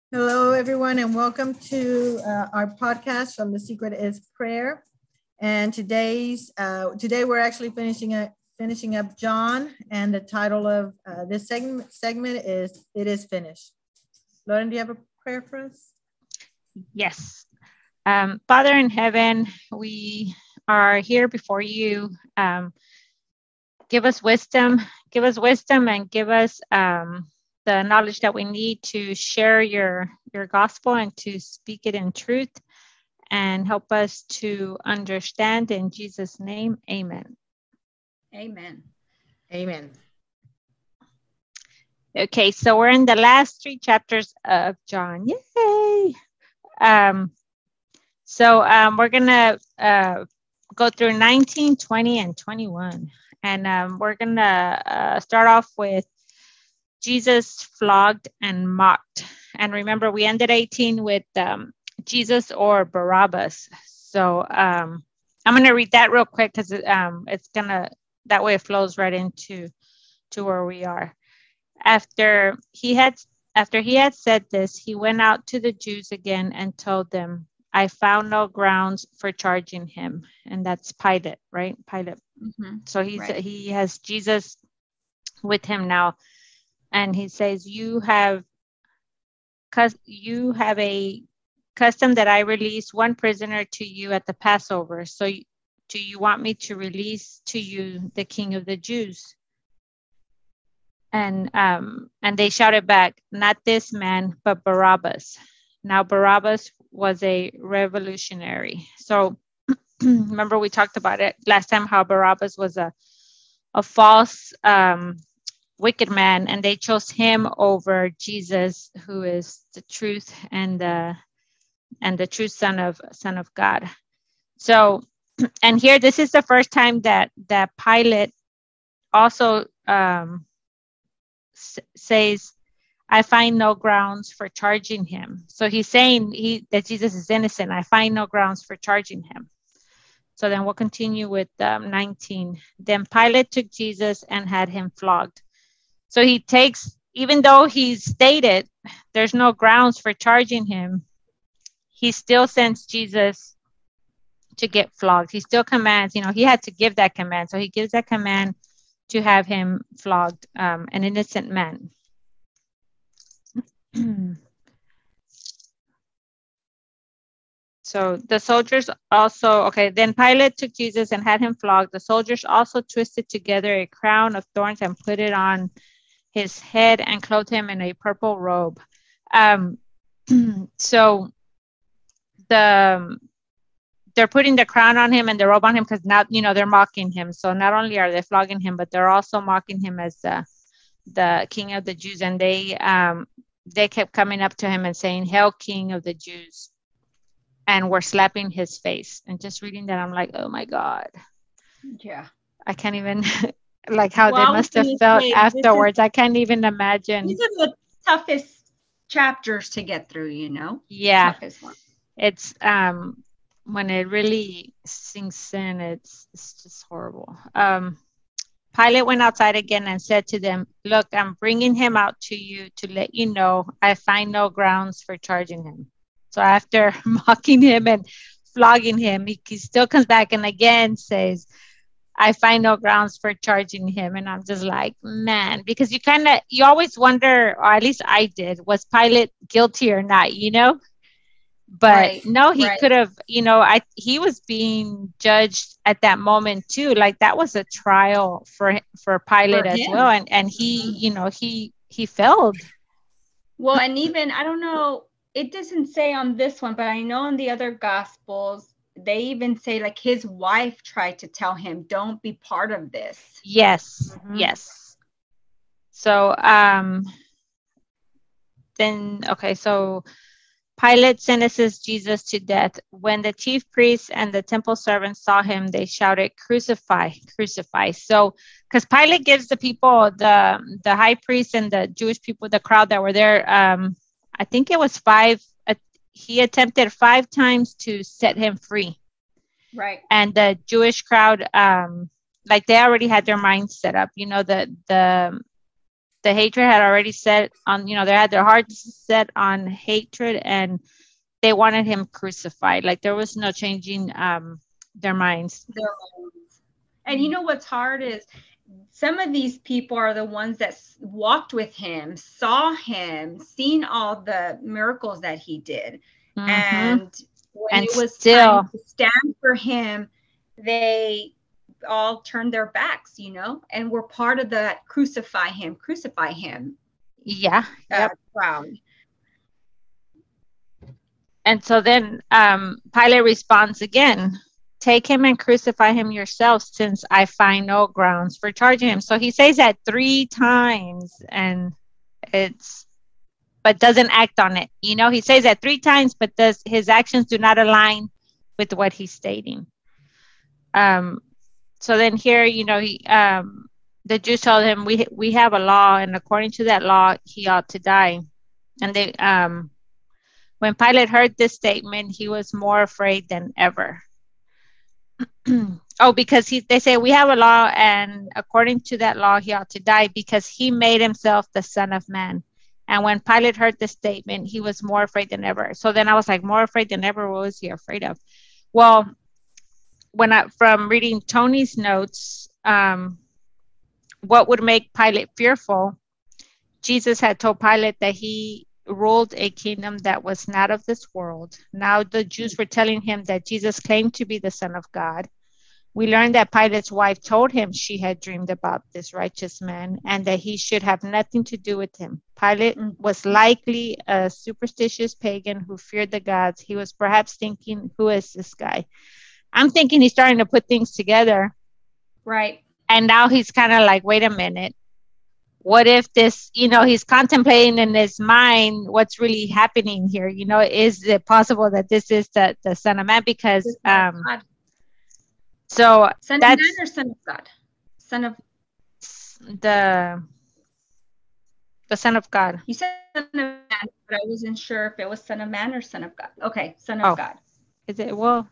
Hello, everyone, and welcome to our podcast from The Secret is Prayer. And today we're actually finishing up John, and the title of this segment is "It is Finished." Lauren, do you have a prayer for us? Yes. Father in heaven, we are here before you. Give us wisdom, and give us the knowledge that we need to share your gospel and to speak it in truth, and help us to understand. In Jesus' name, amen. Amen. Amen. Okay, so we're in the last 3 chapters of John. Yay! So we're going to go through 19, 20, and 21. And we're going to start off with Jesus flogged and mocked. And remember, we ended 18 with Jesus or Barabbas. So I'm going to read that real quick because it's going to, that way it flows right into where we are. After he had said this, he went out to the Jews again and told them, I found no grounds for charging him. And that's Pilate, right? Pilate. Mm-hmm. So he has Jesus with him now. And he says, you have a custom that I released one prisoner to you at the Passover. So do you want me to release to you the King of the Jews? And they shouted back, not this man, but Barabbas. Now Barabbas was a revolutionary. So remember we talked about it last time, how Barabbas was a false wicked man, and they chose him over Jesus, who is the truth and the true son of God. So, and here this is the first time that Pilate also says, I find no grounds for charging him. So he's saying that Jesus is innocent. I find no grounds for charging him. So then we'll continue with 19. Then Pilate took Jesus and had him flogged. So he takes, even though he's stated there's no grounds for charging him, he still sends Jesus to get flogged. He still commands, he had to give that command. So he gives that command to have him flogged, an innocent man. So the soldiers also, then Pilate took Jesus and had him flogged. The soldiers also twisted together a crown of thorns and put it on his head and clothed him in a purple robe. So they're putting the crown on him and the robe on him because now, they're mocking him. So not only are they flogging him, but they're also mocking him as the King of the Jews. And they kept coming up to him and saying, Hail, King of the Jews. And we're slapping his face. And just reading that, I'm like, oh my God. Yeah. I can't even, like how they must have felt afterwards. I can't even imagine. These are the toughest chapters to get through, Yeah. Toughest one. It's when it really sinks in, it's just horrible. Pilate went outside again and said to them, look, I'm bringing him out to you to let you know I find no grounds for charging him. So after mocking him and flogging him, he still comes back and again says, I find no grounds for charging him. And I'm just like, man, because you always wonder, or at least I did, was Pilate guilty or not, But right, no, he could have, he was being judged at that moment too. Like that was a trial for Pilate as well. And he, he failed. Well, and even, I don't know, it doesn't say on this one, but I know in the other Gospels, they even say like his wife tried to tell him, don't be part of this. Yes. Mm-hmm. Yes. So, so Pilate sentences Jesus to death. When the chief priests and the temple servants saw him, they shouted, crucify, crucify. So, because Pilate gives the people, the high priest and the Jewish people, the crowd that were there, I think it was 5, he attempted 5 times to set him free. Right. And the Jewish crowd, like they already had their minds set up, the the hatred had already set on, they had their hearts set on hatred, and they wanted him crucified. Like there was no changing their minds. And you know what's hard is some of these people are the ones that walked with him, saw him, seen all the miracles that he did. Mm-hmm. And when it was time to stand for him, they all turned their backs, and were part of that crucify him. Yeah. Crowd. And so then Pilate responds again, take him and crucify him yourself, since I find no grounds for charging him. So he says that 3 times, and but doesn't act on it. He says that 3 times, but his actions do not align with what he's stating. So then here, the Jews told him, we have a law, and according to that law, he ought to die. And they, when Pilate heard this statement, he was more afraid than ever. Because they say we have a law, and according to that law, he ought to die because he made himself the Son of Man. And when Pilate heard the statement, he was more afraid than ever. So then I was like, more afraid than ever? What was he afraid of? Well, from reading Tony's notes, what would make Pilate fearful? Jesus had told Pilate that he ruled a kingdom that was not of this world. Now the Jews were telling him that Jesus claimed to be the Son of God. We learned that Pilate's wife told him she had dreamed about this righteous man and that he should have nothing to do with him. Pilate was likely a superstitious pagan who feared the gods. He was perhaps thinking, who is this guy? I'm thinking he's starting to put things together. Right. And now he's kind of like, wait a minute. What if this, he's contemplating in his mind what's really happening here? Is it possible that this is the Son of Man? Because so Son of Man or Son of God? Son of the Son of God. You said Son of Man, but I wasn't sure if it was Son of Man or Son of God. Okay, Son of God. Is it? Well,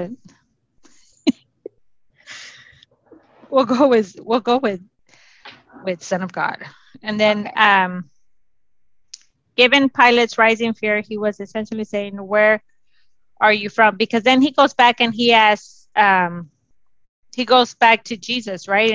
we'll go with Son of God. And then given Pilate's rising fear, he was essentially saying, where are you from? Because then he goes back and he asks, he goes back to Jesus, right?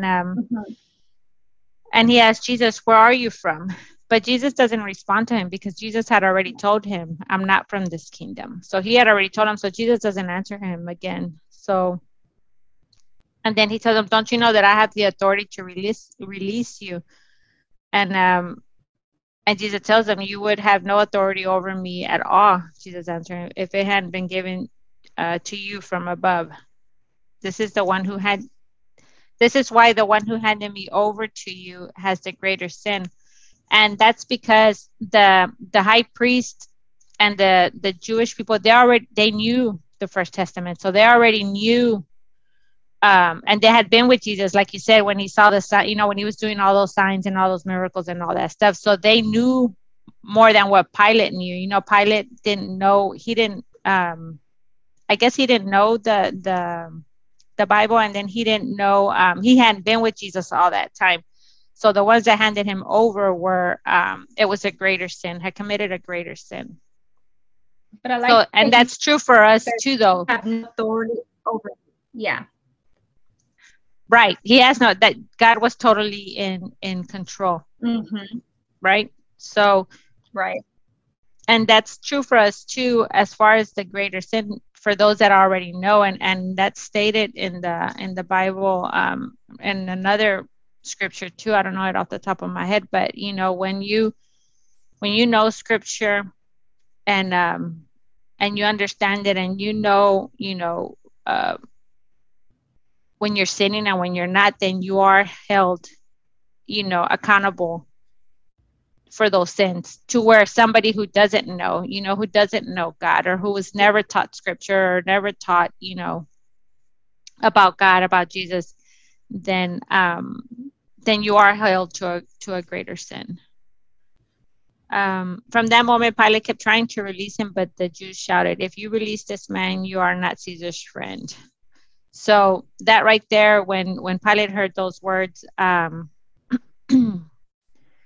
And he asks Jesus, where are you from? But Jesus doesn't respond to him because Jesus had already told him, I'm not from this kingdom. So he had already told him, so Jesus doesn't answer him again. So, and then he tells him, don't you know that I have the authority to release you? And Jesus tells him, you would have no authority over me at all, Jesus answered him, if it hadn't been given to you from above. This is why the one who handed me over to you has the greater sin. And that's because the high priest and the Jewish people, they knew the First Testament. So they already knew, and they had been with Jesus, like you said, when he saw the sign, when he was doing all those signs and all those miracles and all that stuff. So they knew more than what Pilate knew. Pilate didn't know. He didn't. I guess he didn't know the Bible, and then he didn't know. He hadn't been with Jesus all that time. So the ones that handed him over were, it was a greater sin, had committed a greater sin. But I like, and that's true for us too, though. Have no authority over. Yeah. Right. He has no, that God was totally in control. Mm-hmm. Right. So. Right. And that's true for us too, as far as the greater sin, for those that already know, and that's stated in the Bible, in another scripture too. I don't know it off the top of my head, but when you know scripture and you understand it, and when you're sinning and when you're not, then you are held accountable for those sins, to where somebody who doesn't know, who doesn't know God, or who was never taught scripture, or never taught, about God, about Jesus, then you are held to a greater sin. From that moment, Pilate kept trying to release him, but the Jews shouted, if you release this man, you are not Caesar's friend. So that right there, when Pilate heard those words,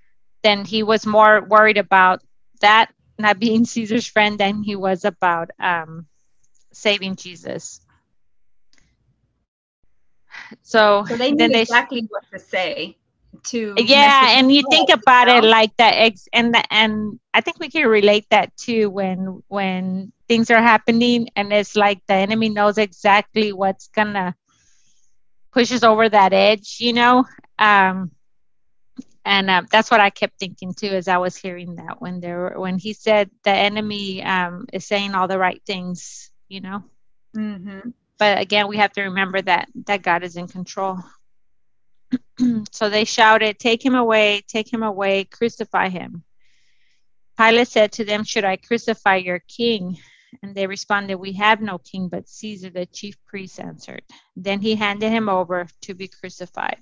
then he was more worried about that not being Caesar's friend than he was about saving Jesus. So they knew exactly what to say to. Yeah, and you think about it like that, and I think we can relate that too when things are happening, and it's like the enemy knows exactly what's gonna push us over that edge, you know. And that's what I kept thinking too, as I was hearing that when he said the enemy is saying all the right things, you know. Mm-hmm. But again, we have to remember that God is in control. So they shouted, take him away, crucify him. Pilate said to them, should I crucify your king? And they responded, we have no king but Caesar. The chief priest answered. Then he handed him over to be crucified.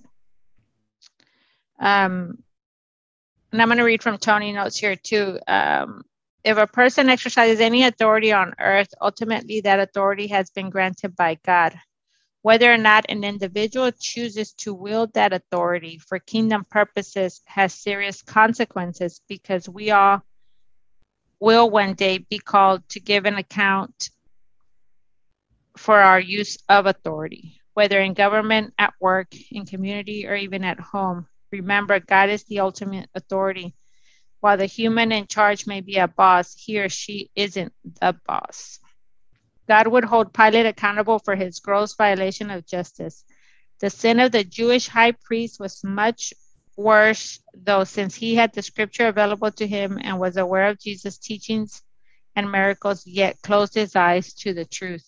And I'm going to read from Tony notes here too. If a person exercises any authority on earth, ultimately that authority has been granted by God. Whether or not an individual chooses to wield that authority for kingdom purposes has serious consequences, because we all will one day be called to give an account for our use of authority, whether in government, at work, in community, or even at home. Remember, God is the ultimate authority. While the human in charge may be a boss, he or she isn't the boss. God would hold Pilate accountable for his gross violation of justice. The sin of the Jewish high priest was much worse, though, since he had the scripture available to him and was aware of Jesus' teachings and miracles, yet closed his eyes to the truth.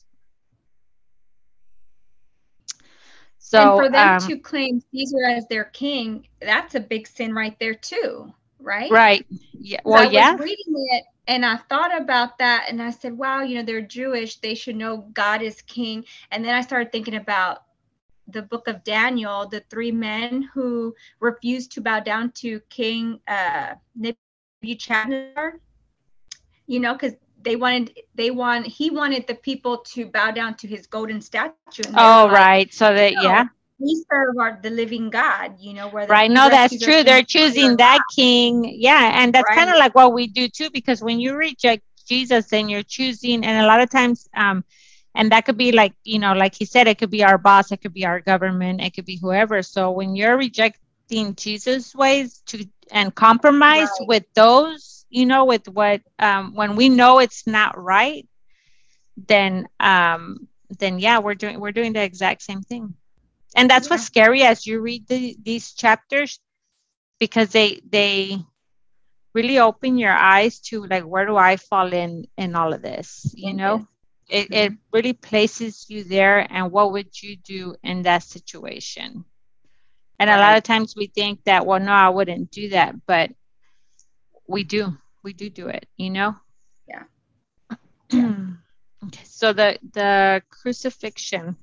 So, and for them to claim Caesar as their king, that's a big sin right there too, right? Right. Yeah. Well, I was reading it and I thought about that, and I said, wow, you know, they're Jewish, they should know God is king. And then I started thinking about the book of Daniel, the 3 men who refused to bow down to King Nebuchadnezzar, you know, because he wanted the people to bow down to his golden statue. And right. So that, yeah. We serve the living God, you know, whether right. No, that's true. They're choosing that king. Yeah. And that's kind of like what we do too, because when you reject Jesus, then you're choosing, and a lot of times, and that could be like, you know, like he said, it could be our boss, it could be our government, it could be whoever. So when you're rejecting Jesus' ways and compromise with those, you know, with what, when we know it's not right, then yeah, we're doing the exact same thing. And that's what's scary as you read these chapters, because they really open your eyes to, like, where do I fall in all of this? You know, it really places you there, and what would you do in that situation? And a lot of times we think that, well, no, I wouldn't do that, but we do it, you know? Yeah. Okay, so the crucifixion.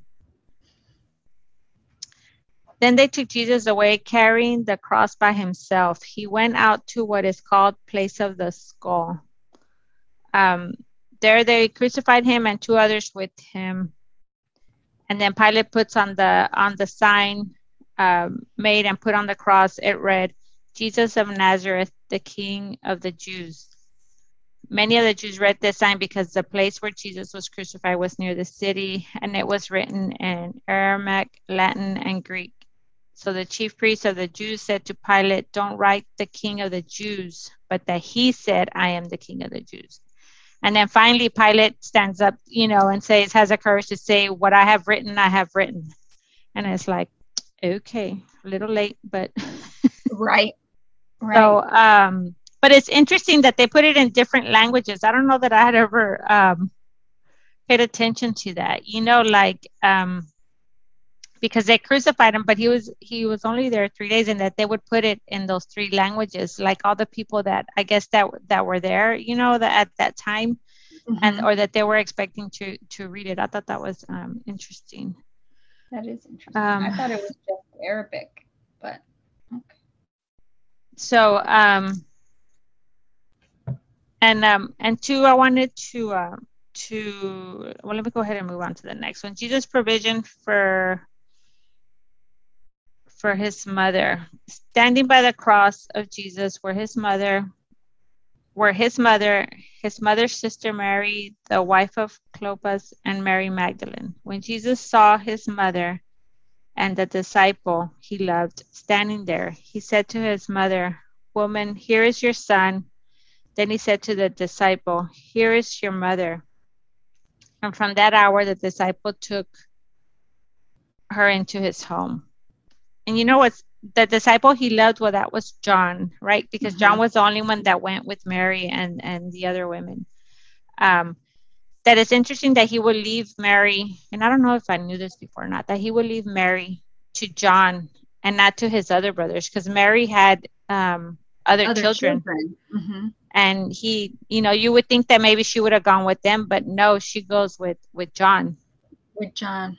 Then they took Jesus away, carrying the cross by himself. He went out to what is called Place of the Skull. There they crucified him and 2 others with him. And then Pilate puts on the sign made and put on the cross. It read, Jesus of Nazareth, the King of the Jews. Many of the Jews read this sign because the place where Jesus was crucified was near the city, and it was written in Aramaic, Latin, and Greek. So the chief priest of the Jews said to Pilate, don't write the King of the Jews, but that he said, I am the King of the Jews. And then finally, Pilate stands up, you know, and has the courage to say, what I have written, I have written. And it's like, okay, a little late, but. Right. So, but it's interesting that they put it in different languages. I don't know that I had ever paid attention to that, you know, like, because they crucified him, but he was only there 3 days, and that they would put it in those 3 languages, like all the people that I guess that were there, you know, that at that time, and or that they were expecting to read it. I thought that was interesting. That is interesting. I thought it was just Arabic, but okay. So and 2, I wanted to well, let me go ahead and move on to the next one. Jesus' provision for for his mother. Standing by the cross of Jesus were his mother, his mother's sister Mary, the wife of Clopas, and Mary Magdalene. When Jesus saw his mother and the disciple he loved standing there, he said to his mother, "Woman, here is your son." Then he said to the disciple, "Here is your mother." And from that hour, the disciple took her into his home. And you know what's the disciple he loved? Well, that was John, right? Because John was the only one that went with Mary and the other women. That it's interesting that he would leave Mary, and I don't know if I knew this before or not, that he would leave Mary to John and not to his other brothers, because Mary had other children. Mm-hmm. And he, you would think that maybe she would have gone with them, but no, she goes with John. With John.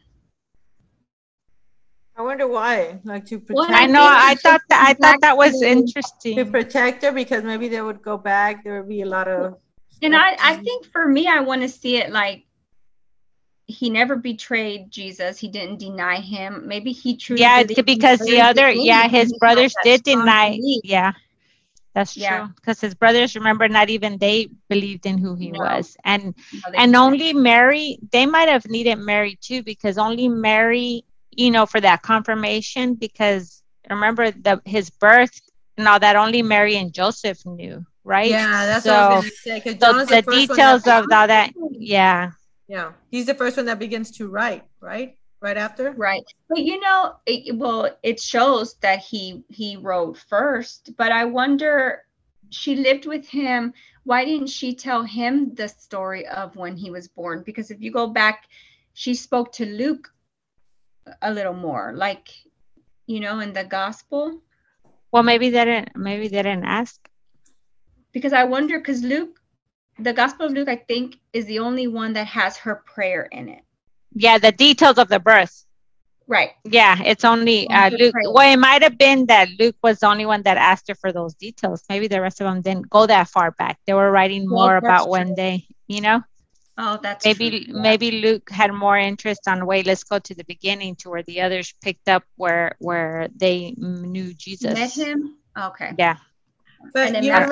I wonder why, like to protect. Well, I know. I thought that was interesting. To protect her, because maybe they would go back. There would be a lot of. And I think for me, I want to see it like he never betrayed Jesus. He didn't deny him. Maybe he truly. Yeah, because his brothers did deny. Yeah, that's true. Because his brothers, remember, not even they believed in who he was, and only Mary. They might have needed Mary too, because only Mary, for that confirmation. Because remember his birth and all that, only Mary and Joseph knew. Right. Yeah, that's what I was going to say. So the details of all that. Yeah. Yeah. He's the first one that begins to write, right? Right after. Right. But it shows that he wrote first. But I wonder, she lived with him. Why didn't she tell him the story of when he was born? Because if you go back, she spoke to Luke a little more, like, in the gospel. Well, maybe they didn't ask. Because I wonder, because Luke, the Gospel of Luke, I think, is the only one that has her prayer in it. Yeah, the details of the birth. Right. Yeah, it's only Luke. Well, it might have been that Luke was the only one that asked her for those details. Maybe the rest of them didn't go that far back. They were writing more about when they, Oh, that's maybe true. Maybe Luke had more interest on, wait, let's go to the beginning, to where the others picked up where they knew Jesus. Met him? Okay. Yeah. But you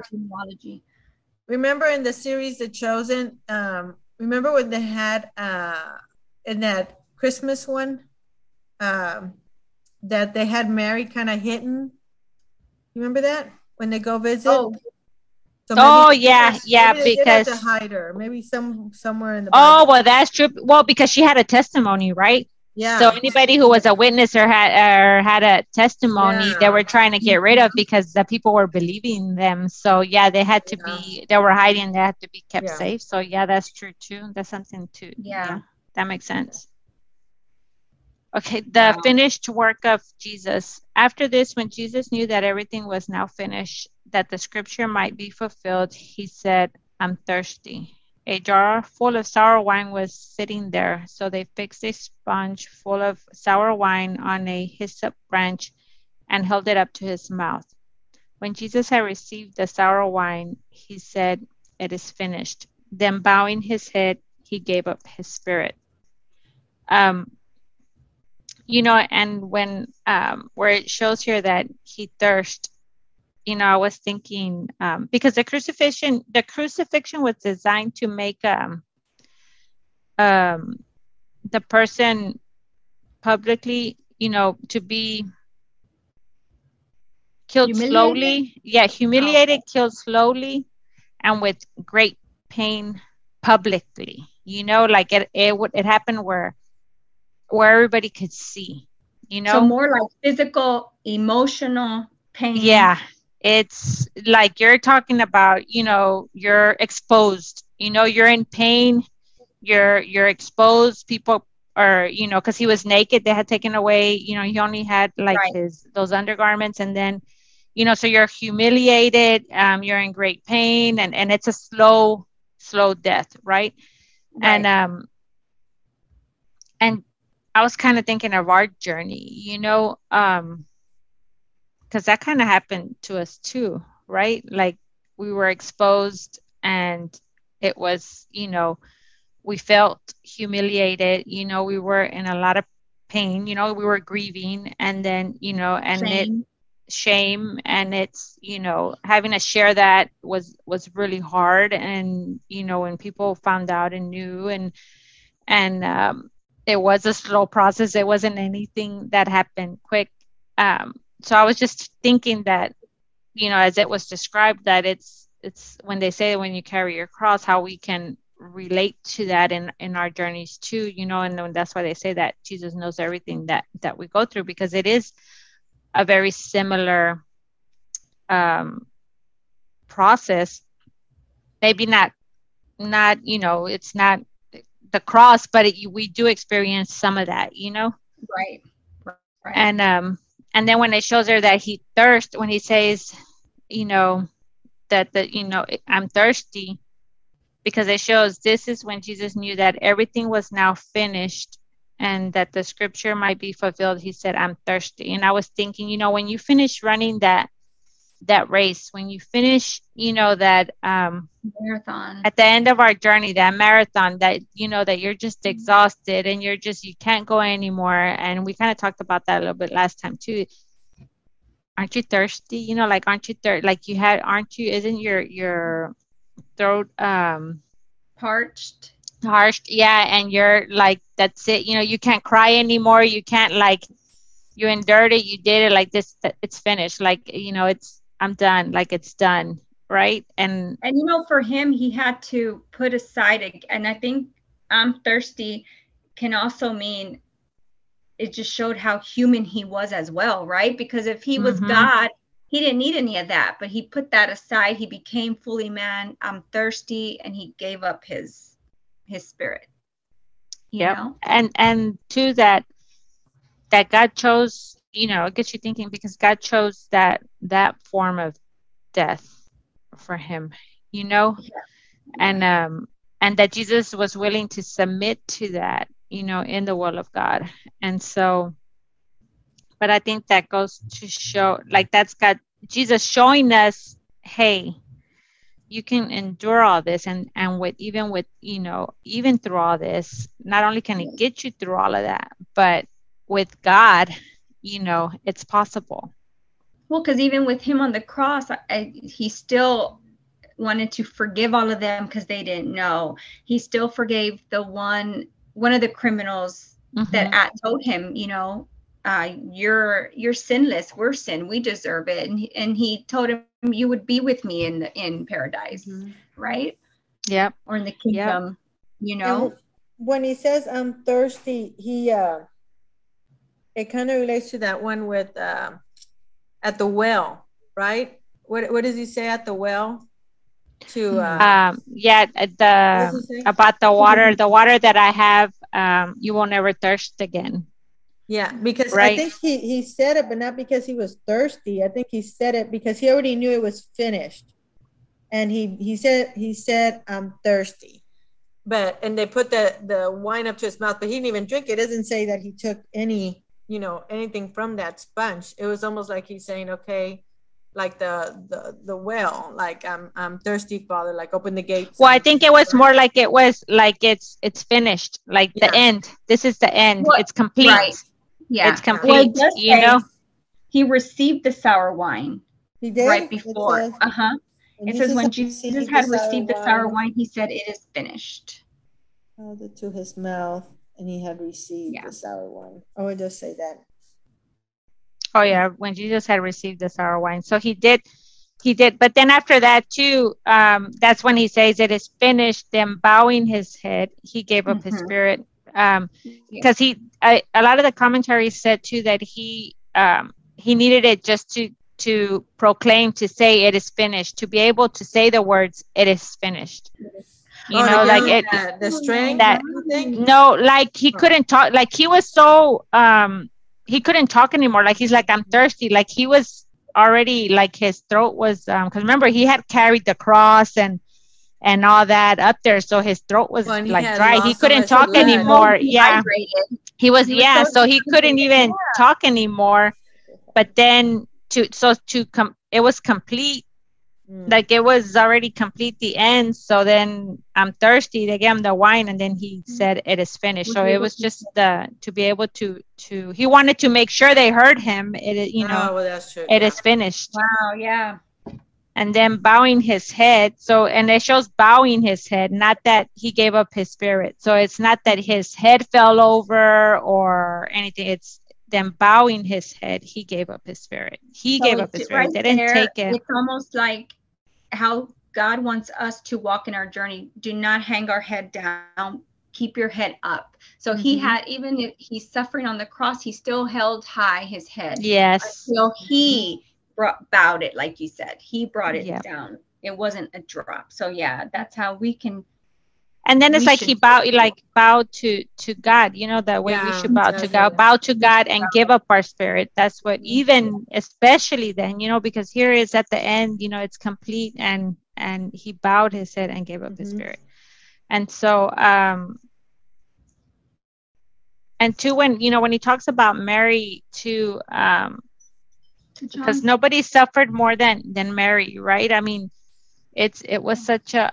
remember in the series The Chosen, remember when they had in that Christmas one, that they had Mary kind of hidden? You remember that when they go visit? So because they had to hide her, maybe somewhere in the Bible. Oh, well, that's true. Well, because she had a testimony, right? Yeah. So anybody who was a witness or had a testimony, they were trying to get rid of, because the people were believing them. So they had to be. They were hiding. They had to be kept safe. So that's true too. That's something too. Yeah, that makes sense. Okay, the finished work of Jesus. After this, when Jesus knew that everything was now finished, that the scripture might be fulfilled, he said, "I'm thirsty." A jar full of sour wine was sitting there, so they fixed a sponge full of sour wine on a hyssop branch and held it up to his mouth. When Jesus had received the sour wine, he said, "It is finished." Then bowing his head, he gave up his spirit. And when where it shows here that he thirsted, I was thinking, because the crucifixion was designed to make the person publicly, to be killed slowly. Yeah, humiliated, killed slowly, and with great pain publicly. Like it happened where everybody could see. So more like physical, emotional pain. Yeah. It's like you're talking about, you're exposed, you're in pain, you're exposed. People are, because he was naked, they had taken away, he only had like those undergarments, and then, so you're humiliated, you're in great pain, and it's a slow death, right? And I was kind of thinking of our journey, because that kind of happened to us too, right? Like we were exposed, and it was, we felt humiliated. We were in a lot of pain, you know, we were grieving, and then, you know, and shame, and it's, you know, having to share that was really hard. And, you know, when people found out and knew, and it was a slow process. It wasn't anything that happened quick. So I was just thinking that, you know, as it was described, that it's when they say when you carry your cross, how we can relate to that in our journeys too, you know. And that's why they say that Jesus knows everything that we go through, because it is a very similar process. Maybe not, you know, it's not the cross, but we do experience some of that, you know. Right. And then when it shows her that he thirsts, when he says, you know, that you know, I'm thirsty, because it shows this is when Jesus knew that everything was now finished, and that the scripture might be fulfilled. He said, I'm thirsty. And I was thinking, you know, when you finish running that race, when you finish, you know, that marathon at the end of our journey, that marathon, that, you know, that you're just exhausted and you can't go anymore. And we kind of talked about that a little bit last time too. Aren't you thirsty? You know, like, aren't you like isn't your throat parched? Yeah. And you're like, that's it, you know, you can't cry anymore, you can't, like, you endured it, you did it, like, this, it's finished, like, you know, I'm done, like, it's done, right? And you know, for him, he had to put aside, and I think I'm thirsty can also mean it just showed how human he was as well, right? Because if he was God, he didn't need any of that, but he put that aside. He became fully man. I'm thirsty, and he gave up his spirit. You know? And to that God chose, you know, it gets you thinking, because God chose that form of death for him, you know. And that Jesus was willing to submit to that, you know, in the will of God. And so, but I think that goes to show, like, that's Jesus showing us, hey, you can endure all this, and even with, you know, even through all this, not only can he get you through all of that, but with God, you know, it's possible. Well, because even with him on the cross, he still wanted to forgive all of them because they didn't know. He still forgave the one of the criminals that told him, you know, you're sinless. We're sin. We deserve it. And he told him, you would be with me in paradise, right? Yeah. Or in the kingdom, you know. And when he says I'm thirsty, he it kind of relates to that one with at the well, right? What does he say at the well? To about the water that I have, you will never thirst again. Yeah, because right? I think he said it, but not because he was thirsty. I think he said it because he already knew it was finished, and he said I'm thirsty, and they put the wine up to his mouth, but he didn't even drink it. It doesn't say that he took any, you know, anything from that sponge. It was almost like he's saying, okay, like the well, like I'm thirsty, Father, like open the gates. Well, I think it was more like it was like it's finished, like the end. This is the end. Well, it's complete. Right. Yeah, it's complete. Well, you know, he received the sour wine. He did right before. It says when Jesus had received the sour wine, he said, "It is finished." Held it to his mouth, and he had received the sour wine. Oh, it does say that. Oh yeah, when Jesus had received the sour wine. So he did. But then after that too, that's when he says it is finished. Then bowing his head, he gave up his spirit. Because a lot of the commentaries said too that he needed it just to proclaim, to say it is finished, to be able to say the words it is finished. You know, like the strength. No, like he couldn't talk. Like he was so he couldn't talk anymore. Like he's like, I'm thirsty. Like he was already, like his throat was because remember he had carried the cross and all that up there, so his throat was like dry. He couldn't talk anymore. He was so he couldn't even talk anymore. But then it was complete Like it was already complete the end. So then I'm thirsty. They gave him the wine, and then he said, "It is finished." So it was just to be able to he wanted to make sure they heard him. That's true. It is finished. Wow. Yeah. And then bowing his head. So, and it shows bowing his head, not that he gave up his spirit. So it's not that his head fell over or anything. It's them bowing his head. He gave up his spirit. He gave up his spirit. Right, they didn't take it. It's almost like how God wants us to walk in our journey. Do not hang our head down. Keep your head up. So he had, even if he's suffering on the cross, he still held high his head. Yes. Until he bowed it, like you said. He brought it down. It wasn't a drop. So yeah, that's how we can. And then it's like he bowed to God, that way we should bow to God, bow to God and give up our spirit. That's what, even especially then, because here is at the end, it's complete, and he bowed his head and gave up his spirit. And so, and too, when he talks about Mary too, because nobody suffered more than Mary, right? I mean, it was such a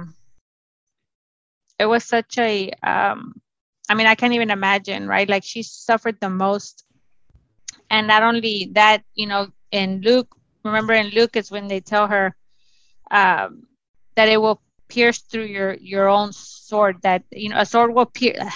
I mean, I can't even imagine, right? Like, she suffered the most. And not only that, in Luke, remember in Luke is when they tell her that it will pierce through your own sword, that a sword will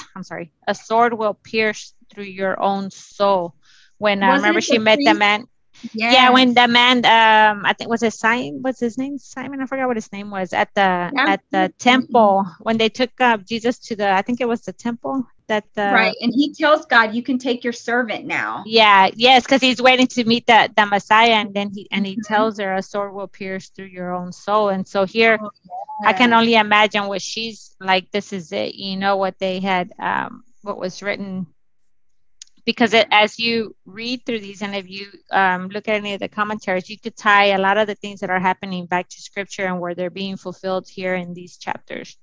pierce through your own soul. When I remember she met the man. Yes. Yeah, when the man, I think was Simon. What's his name? Simon. I forgot what his name was at the temple when they took Jesus to I think it was the temple. Right, and he tells God, "You can take your servant now." Yeah, yes, because he's waiting to meet the Messiah, and then he tells her, "A sword will pierce through your own soul." And so here, I can only imagine what she's like. This is it, what they had, what was written. Because as you read through these, and if you look at any of the commentaries, you could tie a lot of the things that are happening back to scripture and where they're being fulfilled here in these chapters.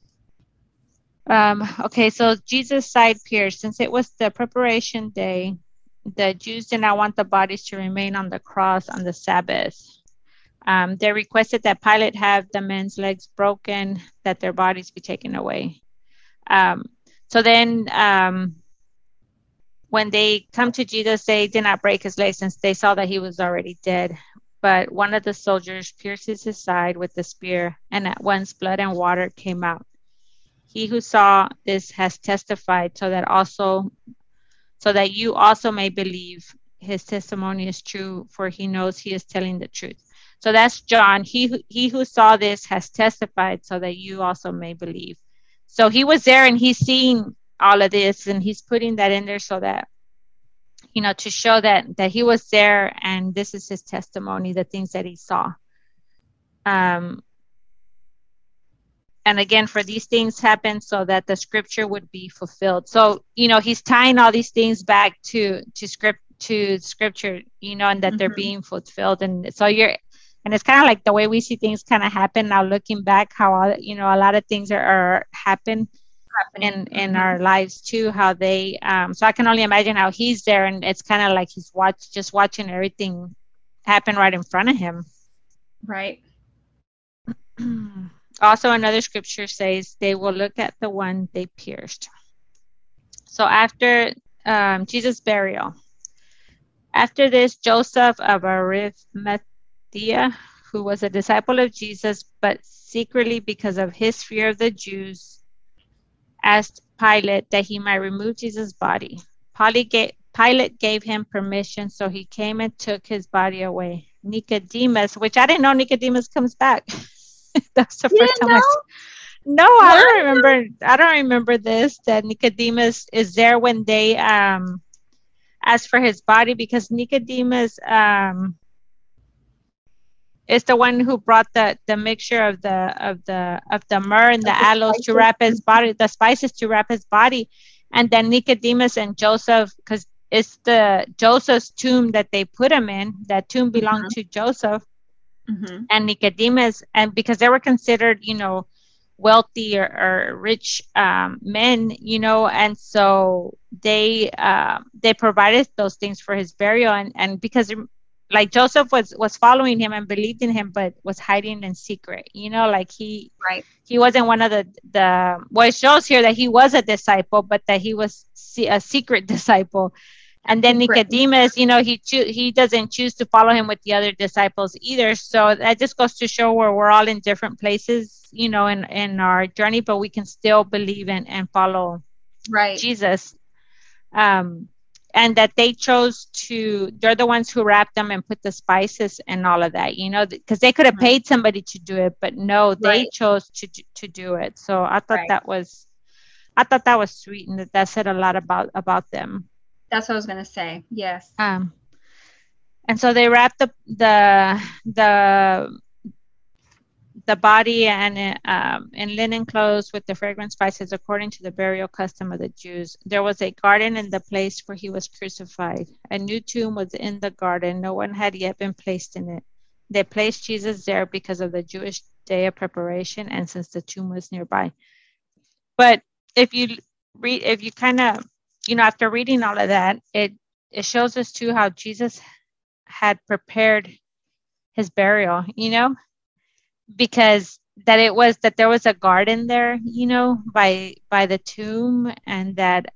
Okay, so Jesus' side pierced. Since it was the preparation day, the Jews did not want the bodies to remain on the cross on the Sabbath. They requested that Pilate have the men's legs broken, that their bodies be taken away. So then, when they come to Jesus, they did not break his legs since they saw that he was already dead. But one of the soldiers pierces his side with the spear, and at once blood and water came out. He who saw this has testified, so that you also may believe. His testimony is true, for he knows he is telling the truth. So that's John. He who saw this has testified, so that you also may believe. So he was there, and he's seeing all of this, and he's putting that in there so that, to show that he was there, and this is his testimony, the things that he saw. And again, for these things happen so that the scripture would be fulfilled. So, he's tying all these things back to scripture, and that they're being fulfilled. And so and it's kind of like the way we see things kind of happen now, looking back, how, a lot of things are happening in our lives too, how they, so I can only imagine how he's there, and it's kind of like he's just watching everything happen right in front of him. Right. Also, another scripture says they will look at the one they pierced. So after Jesus' burial, after this, Joseph of Arimathea, who was a disciple of Jesus, but secretly because of his fear of the Jews, asked Pilate that he might remove Jesus' body. Pilate gave him permission, so he came and took his body away. Nicodemus, which I didn't know Nicodemus comes back. That's the first time No, I don't remember this, that Nicodemus is there when they ask for his body, because Nicodemus is the one who brought the mixture of the myrrh and the aloes to wrap his body, the spices to wrap his body. And then Nicodemus and Joseph, because it's the Joseph's tomb that they put him in. That tomb belonged to Joseph. And Nicodemus, and because they were considered, wealthy or rich men, and so they provided those things for his burial, and because like Joseph was following him and believed in him, but was hiding in secret. Like he wasn't one of the. Well, it shows here that he was a disciple, but that he was a secret disciple. And then Nicodemus, he doesn't choose to follow him with the other disciples either. So that just goes to show where we're all in different places, in our journey, but we can still believe and follow Jesus. And that they they're the ones who wrapped them and put the spices and all of that, because they could have paid somebody to do it, but no, they chose to do it. So I thought that was sweet, and that said a lot about them. That's what I was going to say. Yes. And so they wrapped the body and in linen clothes with the fragrant spices, according to the burial custom of the Jews. There was a garden in the place where he was crucified. A new tomb was in the garden. No one had yet been placed in it. They placed Jesus there because of the Jewish day of preparation, and since the tomb was nearby. But if you kind of, after reading all of that, it shows us too how Jesus had prepared his burial, because that there was a garden there, by the tomb, and that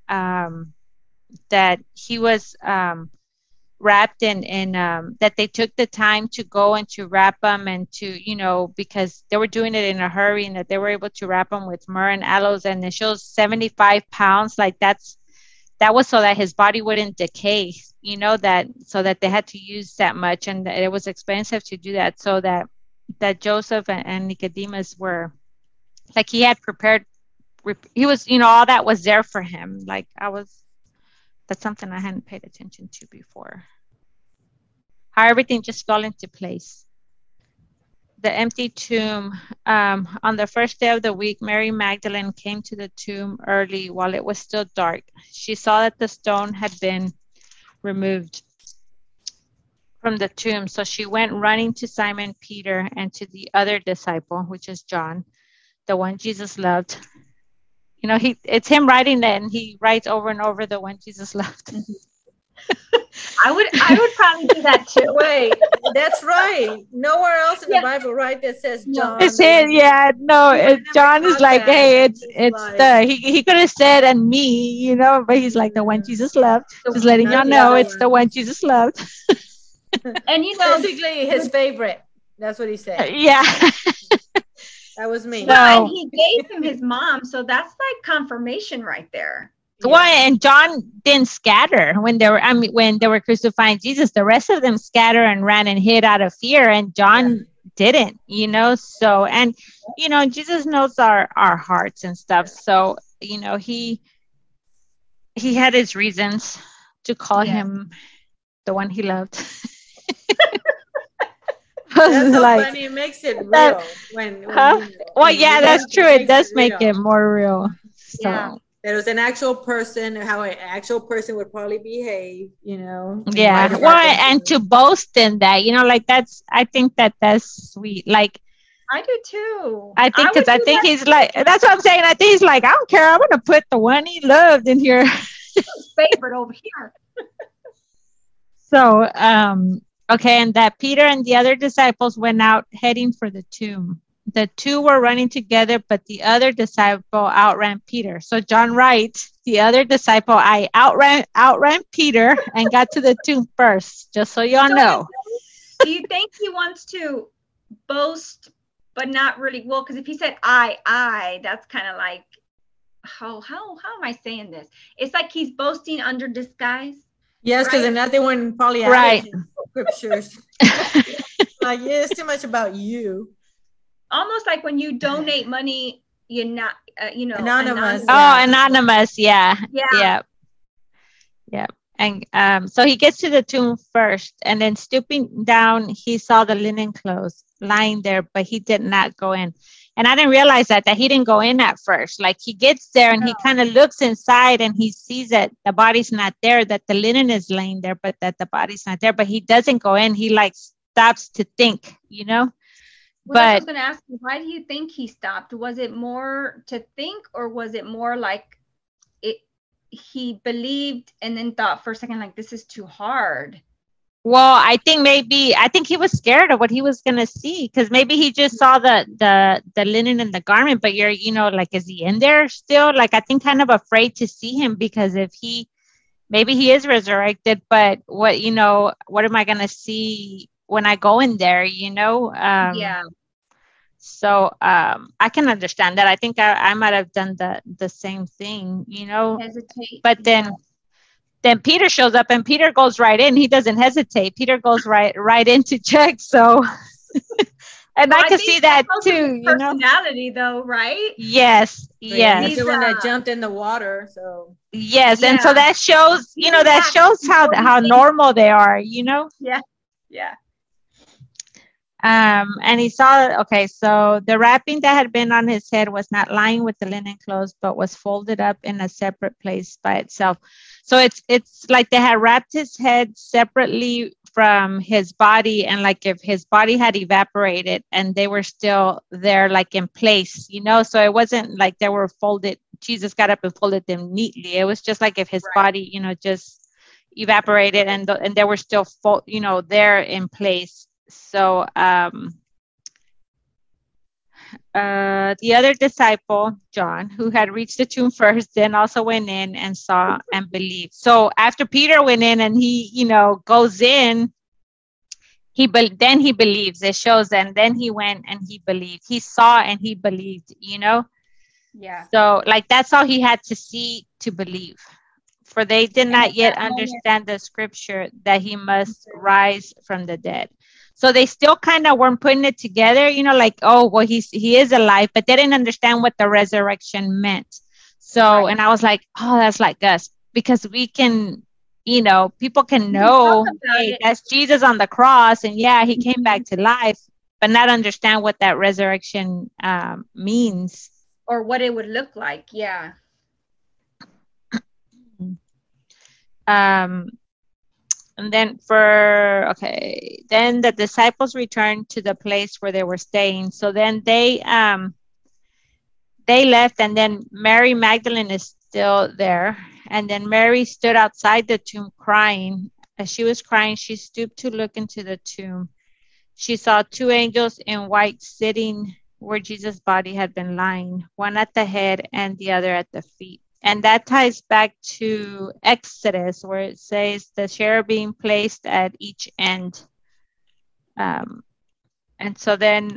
he was wrapped in that they took the time to go and to wrap them, and to, because they were doing it in a hurry, and that they were able to wrap them with myrrh and aloes, and it shows 75 pounds. Like that was so that his body wouldn't decay, so that they had to use that much, and it was expensive to do that, so that Joseph and Nicodemus were, like, he had prepared, he was, all that was there for him. Like that's something I hadn't paid attention to before. How everything just fell into place. The empty tomb. On the first day of the week, Mary Magdalene came to the tomb early while it was still dark. She saw that the stone had been removed from the tomb. So she went running to Simon Peter and to the other disciple, which is John, the one Jesus loved. It's him writing that, and he writes over and over the one Jesus loved. I would probably do that too. Wait, that's right. Nowhere else in the Bible, right, that says John. It's it, John is like, hey, it's like, he could have said and me, but he's like the one Jesus loved. Just letting y'all know it's the one Jesus loved. And basically his favorite. That's what he said. Yeah. That was me. And he gave him his mom, so that's like confirmation right there. Well, and John didn't scatter when they were crucifying Jesus. The rest of them scattered and ran and hid out of fear, and John didn't, So, and Jesus knows our hearts and stuff. So, he had his reasons to call him the one he loved. That's so funny. It makes it real. That's true. It does make it more real. So. Yeah. There was an actual person, how an actual person would probably behave, Yeah. Well, and to boast in that, I think that's sweet. Like, I do too. I think he's like, that's what I'm saying. I think he's like, I don't care. I'm going to put the one he loved in here. Favorite over here. So, okay. And that Peter and the other disciples went out heading for the tomb. The two were running together, but the other disciple outran Peter. So John writes, the other disciple, I outran Peter and got to the tomb first, just so y'all know. Do you think he wants to boast, but not really? Well, because if he said I, that's kind of like, how am I saying this? It's like he's boasting under disguise. Yes, because another one probably added scriptures. Like, it's too much about you. Almost like when you donate money, you're not, anonymous. Anonymous. Yeah. And so he gets to the tomb first, and then stooping down, he saw the linen clothes lying there, but he did not go in. And I didn't realize that he didn't go in at first. Like, he gets there and he kind of looks inside and he sees that the body's not there, that the linen is laying there, but that the body's not there. But he doesn't go in. He stops to think, Well, I was going to ask you, why do you think he stopped? Was it more to think, or was it more like he believed and then thought for a second, like, this is too hard? Well, I think he was scared of what he was gonna see, because maybe he just saw the linen in the garment, but like, is he in there still? Like, I think kind of afraid to see him, because if maybe he is resurrected, but what am I gonna see when I go in there? Yeah. So I can understand that. I think I might have done the same thing, Hesitate. but then Peter shows up, and Peter goes right in. He doesn't hesitate. Peter goes right in to check. So, and Well, I can see that too, personality though, right? Yes, yes. He's the one that jumped in the water. So yes, and so that shows, that shows how normal they are, Yeah. And he saw, okay, so the wrapping that had been on his head was not lying with the linen clothes, but was folded up in a separate place by itself. So it's like they had wrapped his head separately from his body, and like if his body had evaporated and they were still there, like in place, so it wasn't like they were folded. Jesus got up and folded them neatly. It was just like if his body, just evaporated and they were still there in place. So the other disciple, John, who had reached the tomb first, then also went in and saw and believed. So after Peter went in and he, goes in, then he believes. It shows, and then he went and he believed. He saw and he believed, Yeah. So like that's all he had to see to believe. For they did not yet understand the scripture that he must rise from the dead. So they still kind of weren't putting it together, like, oh, well, he is alive, but they didn't understand what the resurrection meant. So, and I was like, oh, that's like us, because we can, people can know, hey, that's Jesus on the cross, and yeah, he came back to life, but not understand what that resurrection means. Or what it would look like. Yeah. And then then the disciples returned to the place where they were staying. So then they left, and then Mary Magdalene is still there. And then Mary stood outside the tomb crying. As she was crying, she stooped to look into the tomb. She saw two angels in white sitting where Jesus' body had been lying, one at the head and the other at the feet. And that ties back to Exodus, where it says the cherubim placed at each end. And so then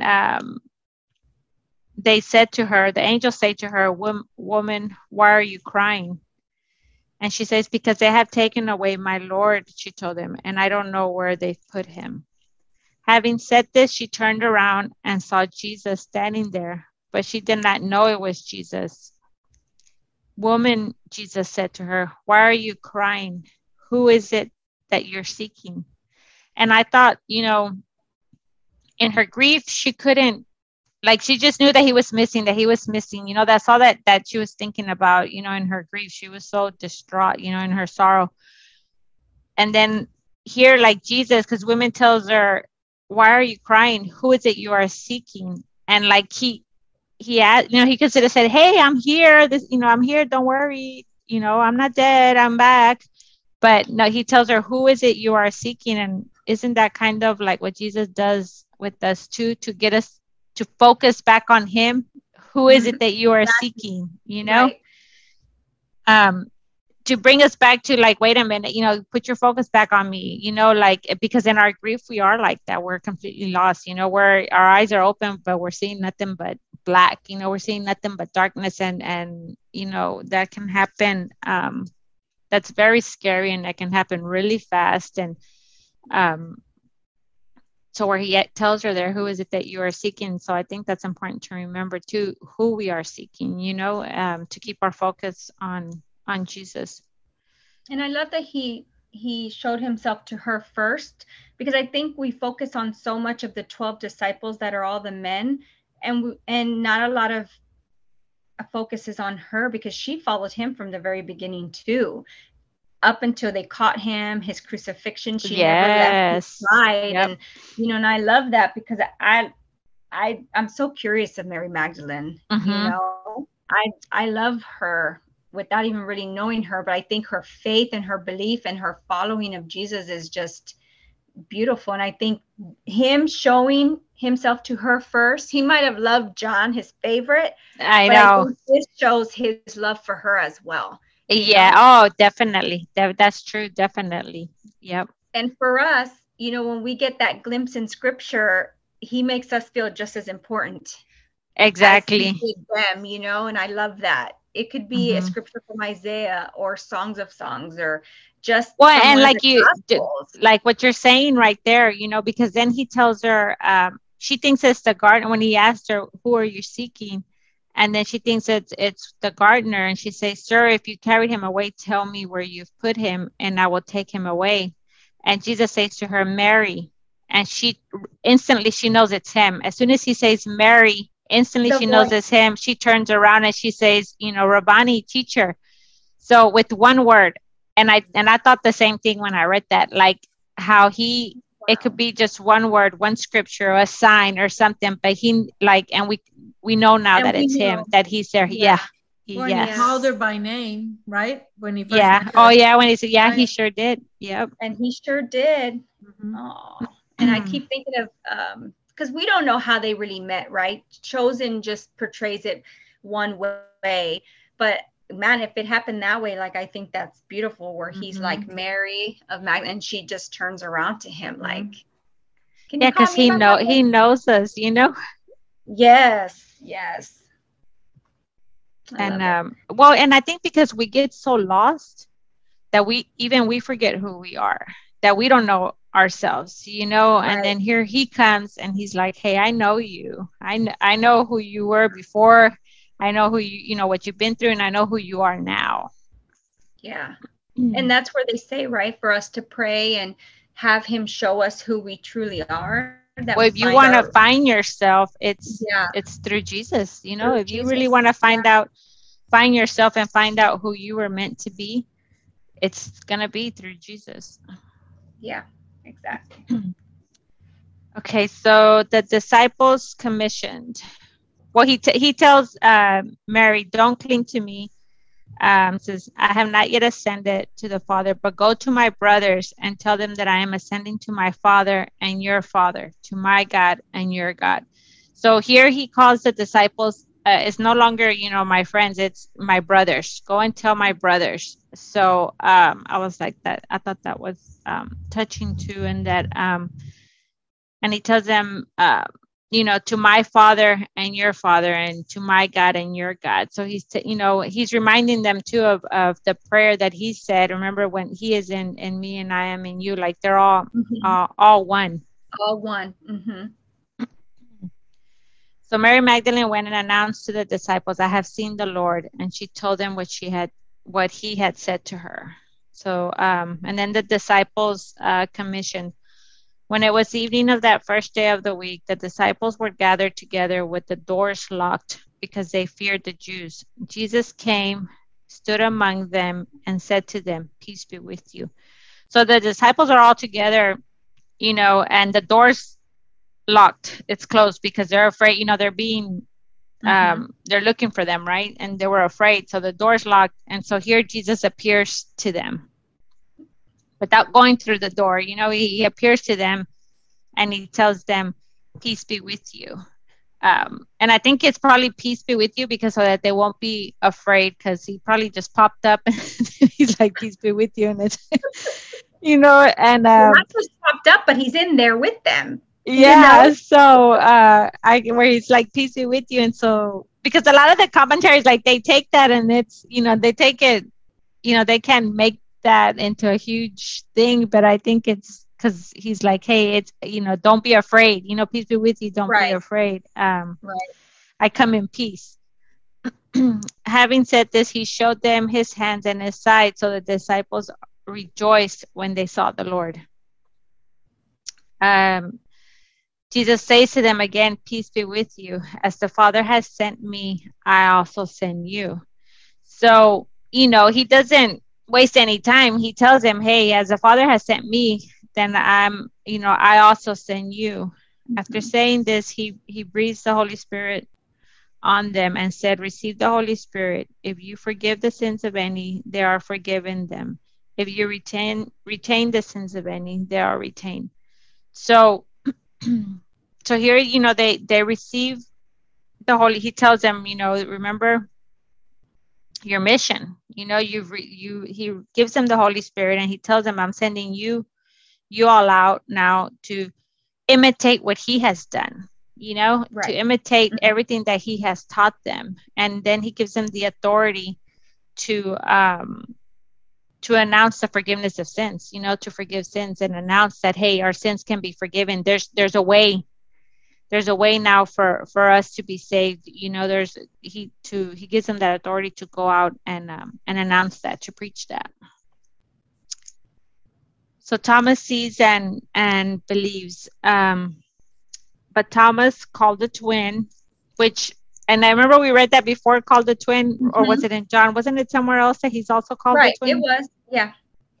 they said to her, the angels say to her, woman, why are you crying? And she says, because they have taken away my Lord, she told them, and I don't know where they've put him. Having said this, she turned around and saw Jesus standing there, but she did not know it was Jesus. Woman, Jesus said to her, why are you crying? Who is it that you're seeking? And I thought, in her grief, she couldn't, like, she just knew that he was missing. That's all that she was thinking about, in her grief. She was so distraught, in her sorrow. And then here, like Jesus, because women tells her, why are you crying? Who is it you are seeking? And like he had, he could have said, hey, I'm here. I'm here. Don't worry. I'm not dead. I'm back. But no, he tells her, who is it you are seeking? And isn't that kind of like what Jesus does with us too, to get us to focus back on him? Who is it that you are seeking? Right. To bring us back to like, wait a minute, put your focus back on me, like, because in our grief, we are like that. We're completely lost, where our eyes are open, but we're seeing nothing but black, we're seeing nothing but darkness. And that can happen. That's very scary, and that can happen really fast. And so where he tells her there, who is it that you are seeking? So I think that's important to remember too, who we are seeking, to keep our focus on Jesus. And I love that he showed himself to her first, because I think we focus on so much of the 12 disciples that are all the men, and not a lot of focus is on her, because she followed him from the very beginning too, up until they caught him, his crucifixion. She never left his side. Yep. And and I love that, because I'm so curious of Mary Magdalene. Mm-hmm. I love her without even really knowing her, but I think her faith and her belief and her following of Jesus is just beautiful. And I think him showing himself to her first, he might have loved John, his favorite, I but I know. think this shows his love for her as well. Yeah. Oh, definitely. That's true. Definitely. Yep. And for us, when we get that glimpse in scripture, he makes us feel just as important Exactly. as he did them, and I love that. It could be a scripture from Isaiah or Songs of Songs or just Well, from and one of like the Gospels. like what you're saying right there, because then he tells her, she thinks it's the gardener when he asked her, "Who are you seeking?" And then she thinks it's the gardener, and she says, "Sir, if you carried him away, tell me where you've put him, and I will take him away." And Jesus says to her, "Mary," and she instantly she knows it's him. As soon as he says Mary, instantly The she knows voice. it's him. She turns around and she says, "Rabbani, teacher." So with one word, and I thought the same thing when I read that, like how it could be just one word, one scripture, a sign or something, but he like, and we know now that it's him, that he's there. Yeah. When he called her by name, right? When he first met her. Oh yeah, when he said, yeah, Right. he sure did. Yep. And he sure did. Oh, and I keep thinking of because we don't know how they really met, right? Chosen just portrays it one way, but man, if it happened that way, like I think that's beautiful, where he's like Mary of Magdalene, and she just turns around to him like, "Can you call because me he knows us, Yes. And well, and I think because we get so lost that we forget who we are, that we don't know ourselves, Right. And then here he comes and he's like, "Hey, I know you. I know who you were before. I know who what you've been through, and I know who you are now." Yeah. And that's where they say, right, for us to pray and have him show us who we truly are. Well, if you want to find yourself, it's through Jesus. If you really want to find yourself and find out who you were meant to be, it's gonna be through Jesus. Yeah, exactly. Okay, so the disciples commissioned. Well, he tells Mary, "Don't cling to me." Says, "I have not yet ascended to the Father, but go to my brothers and tell them that I am ascending to my Father and your Father, to my God and your God." So here he calls the disciples, it's no longer, my friends, it's my brothers. Go and tell my brothers. So I was like that. I thought that was touching too, and that and he tells them, to my Father and your Father, and to my God and your God. So he's he's reminding them too of the prayer that he said. Remember, when he is in me and I am in you, like they're all one. All one. So Mary Magdalene went and announced to the disciples, "I have seen the Lord," and she told them what he had said to her. So and then the disciples commissioned. When it was evening of that first day of the week, the disciples were gathered together with the doors locked because they feared the Jews. Jesus came, stood among them, and said to them, "Peace be with you." So the disciples are all together, and the doors locked. It's closed because they're afraid, they're being, they're looking for them, right? And they were afraid. So the doors locked. And so here Jesus appears to them without going through the door. He appears to them and he tells them, "Peace be with you." And I think it's probably "Peace be with you" because so that they won't be afraid, because he probably just popped up and he's like, "Peace be with you." And it's, and not just popped up, but he's in there with them. Yeah. So where he's like, "Peace be with you." And so, because a lot of the commentaries, like they take that and it's, they take it, they can make that into a huge thing, but I think it's because he's like, "Hey, it's, don't be afraid, peace be with you. Don't be afraid. I come in peace." Having said this, he showed them his hands and his side. So the disciples rejoiced when they saw the Lord. Jesus says to them again, "Peace be with you. As the Father has sent me, I also send you." So, he doesn't waste any time. He tells them, "Hey, as the Father has sent me, then I also send you." After saying this, he breathes the Holy Spirit on them and said, "Receive the Holy Spirit. If you forgive the sins of any, they are forgiven them. If you retain the sins of any, they are retained." So so here, they receive the Holy. He tells them, remember your mission. He gives them the Holy Spirit, and he tells them, I'm sending you all out now to imitate what he has done, Right. to imitate everything that he has taught them. And then he gives them the authority to announce the forgiveness of sins, to forgive sins and announce that, hey, our sins can be forgiven. There's a way. There's a way now for us to be saved. He gives them that authority to go out and announce that, to preach that. So Thomas sees and believes. But Thomas, called the twin, and I remember we read that before, called the twin, or was it in John? Wasn't it somewhere else that he's also called the twin? It was, yeah.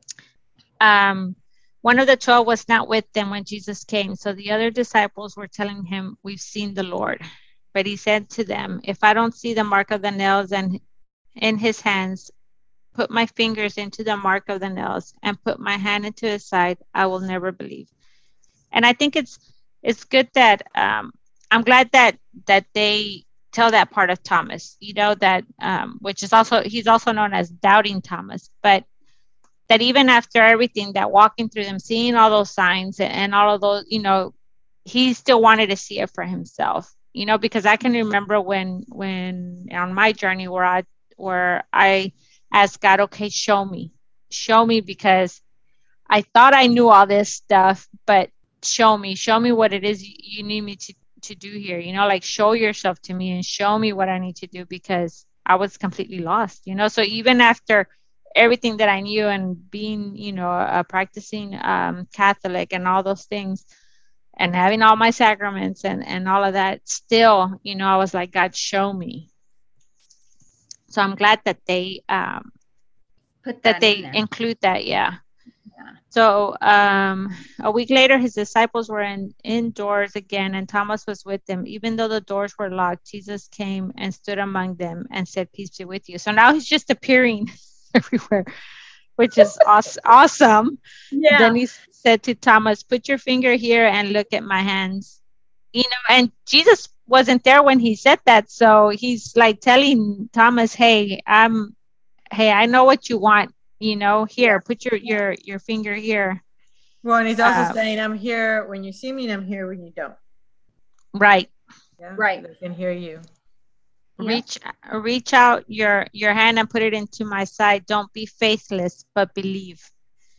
One of the 12 was not with them when Jesus came. So the other disciples were telling him, we've seen the Lord. But he said to them, if I don't see the mark of the nails and in his hands, put my fingers into the mark of the nails, and put my hand into his side, I will never believe. And I think it's good that I'm glad that they tell that part of Thomas, that which is also, he's also known as Doubting Thomas, but that even after everything, that walking through them, seeing all those signs and all of those, he still wanted to see it for himself, because I can remember when on my journey where I asked God, okay, show me, because I thought I knew all this stuff, but show me what it is you need me to do here, like show yourself to me and show me what I need to do, because I was completely lost, so even after everything that I knew and being, a practicing Catholic and all those things and having all my sacraments and all of that, still, I was like, God, show me. So I'm glad that they include that. Yeah. So a week later, his disciples were indoors again, and Thomas was with them. Even though the doors were locked, Jesus came and stood among them and said, peace be with you. So now he's just appearing everywhere, which is awesome. Yeah. Then he said to Thomas, put your finger here and look at my hands. And Jesus wasn't there when he said that. So he's like telling Thomas, hey, I know what you want. Here, put your finger here. Well, and he's also saying, I'm here when you see me, and I'm here when you don't. Right. Yeah? Right. I can hear you. Reach out your hand and put it into my side. Don't be faithless, but believe.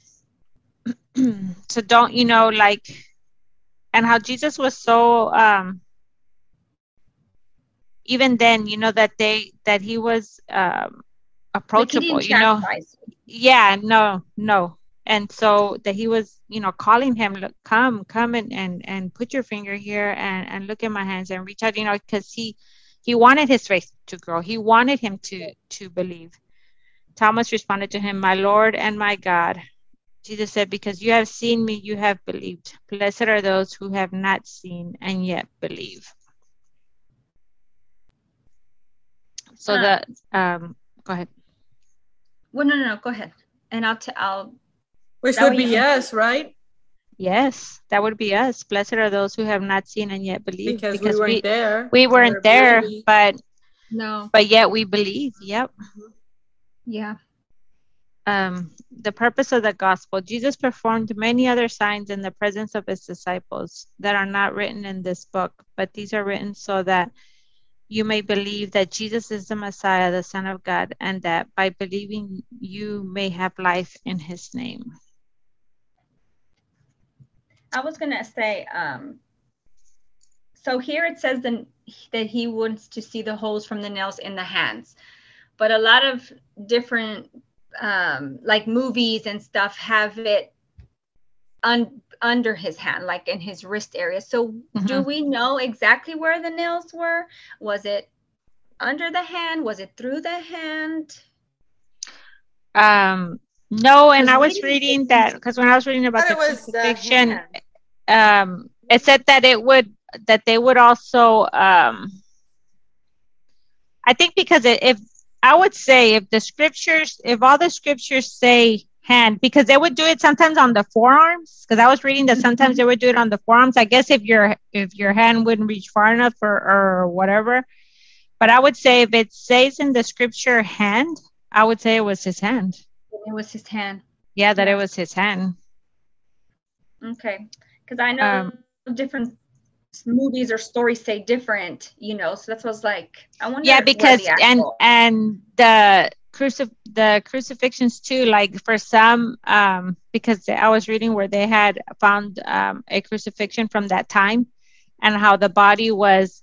So don't, and how Jesus was so even then, that he was approachable, Yeah, no. And so that he was, calling him, look, come and put your finger here and look at my hands and reach out, because he wanted his faith to grow. He wanted him to believe. Thomas responded to him, my Lord and my God. Jesus said, because you have seen me, you have believed. Blessed are those who have not seen and yet believe. So go ahead. Well, no, go ahead. And I'll. Which would be us, right? Yes, that would be us. Blessed are those who have not seen and yet believe. Because we weren't there. We weren't there, but no. But yet we believe. Yep. Yeah. The purpose of the gospel. Jesus performed many other signs in the presence of his disciples that are not written in this book, but these are written so that you may believe that Jesus is the Messiah, the Son of God, and that by believing you may have life in his name. I was going to say, so here it says that he wants to see the holes from the nails in the hands, but a lot of different like movies and stuff have it under his hand, like in his wrist area. So do we know exactly where the nails were? Was it under the hand? Was it through the hand? No, and I was reading that because when I was reading about the crucifixion, it said that they would also I think because if all the scriptures say hand, because they would do it sometimes on the forearms, because I was reading that sometimes they would do it on the forearms. I guess if your hand wouldn't reach far enough or whatever. But I would say if it says in the scripture hand, I would say it was his hand. It was his hand. Yeah, that it was his hand. Okay. Because I know different movies or stories say different, so that's what I was like, I wonder. Yeah, because and the crucifixions too, like for some, because I was reading where they had found a crucifixion from that time, and how the body was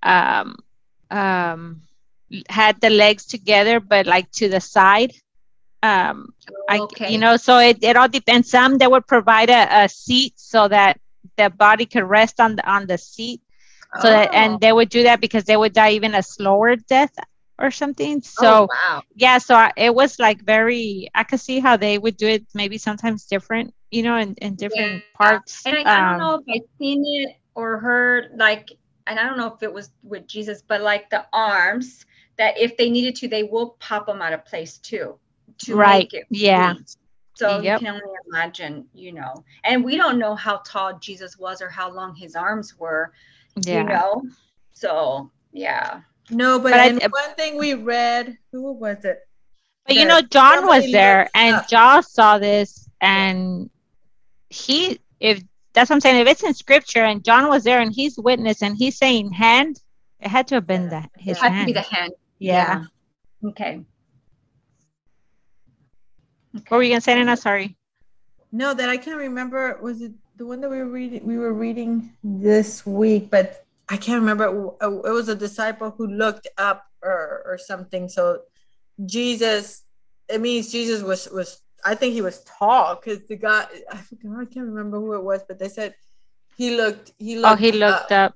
had the legs together but like to the side. Okay. So it all depends. Some they would provide a seat so that the body could rest on the seat, so that, and they would do that because they would die even a slower death or something. So wow. Yeah, so it was like I could see how they would do it, maybe sometimes different, in different parts. And I don't know if I've seen it or heard, like, and I don't know if it was with Jesus, but like the arms, that if they needed to, they will pop them out of place too, to make it complete. So you can only imagine, and we don't know how tall Jesus was or how long his arms were, so yeah. No, but one thing we read, who was it? But John was there, and John saw this, and if that's what I'm saying, if it's in scripture and John was there and he's witness and he's saying hand, it had to have been his hand. Had to be the hand. Yeah. Okay. What were you gonna say, Nina? Sorry. No, that I can't remember. Was it the one that we were reading this week? But I can't remember. It was a disciple who looked up or something. So Jesus, it means Jesus was. I think he was tall, because the guy, I forgot, I can't remember who it was, but they said he looked. Oh, he looked up.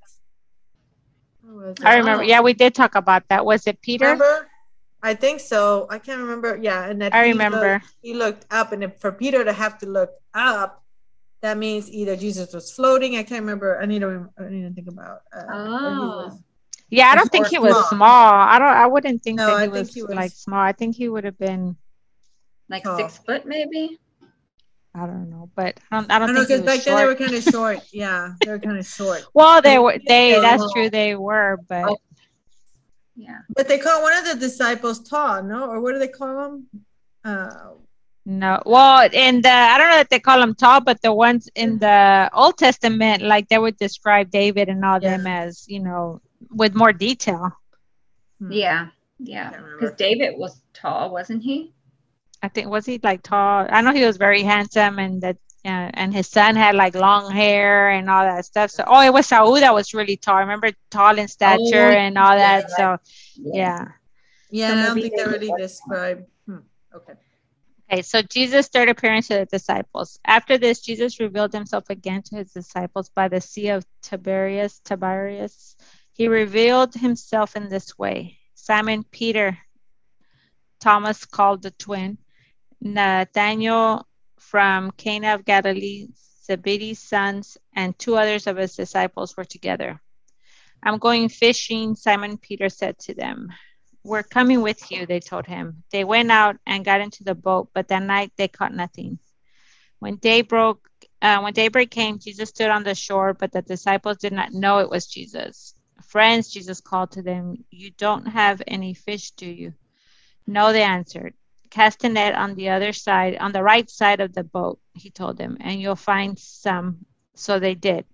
I remember. Yeah, we did talk about that. Was it Peter? Remember? I think so. I can't remember. Yeah, and that I remember he looked up, and for Peter to have to look up, that means either Jesus was floating. I can't remember. I need to think about. Yeah, I don't think he was small. I wouldn't think that he was like small. I think he would have been like 6 foot, maybe. I don't know, but I don't think because back then they were kind of short. Yeah, they were kind of short. Well, that's true. They were, but. Yeah. But they call one of the disciples tall, no? Or what do they call him? No. Well, I don't know that they call them tall, but the ones in the Old Testament, like they would describe David and all them as, with more detail. Yeah. Yeah. Because David was tall, wasn't he? I think, was he like tall? I know he was very handsome, and that and his son had like long hair and all that stuff. So, it was Saul that was really tall. I remember, tall in stature and all that. So, yeah. Yeah, so I don't think they really describe. Okay, so Jesus started appearing to the disciples. After this, Jesus revealed himself again to his disciples by the Sea of Tiberias. He revealed himself in this way: Simon Peter, Thomas called the twin, Nathanael from Cana of Galilee, Zebedee's sons, and 2 others of his disciples were together. I'm going fishing, Simon Peter said to them. We're coming with you, they told him. They went out and got into the boat, but that night they caught nothing. When daybreak came, Jesus stood on the shore, but the disciples did not know it was Jesus. Friends, Jesus called to them, you don't have any fish, do you? No, they answered. Cast a net on the other side, on the right side of the boat, he told them, and you'll find some. So they did.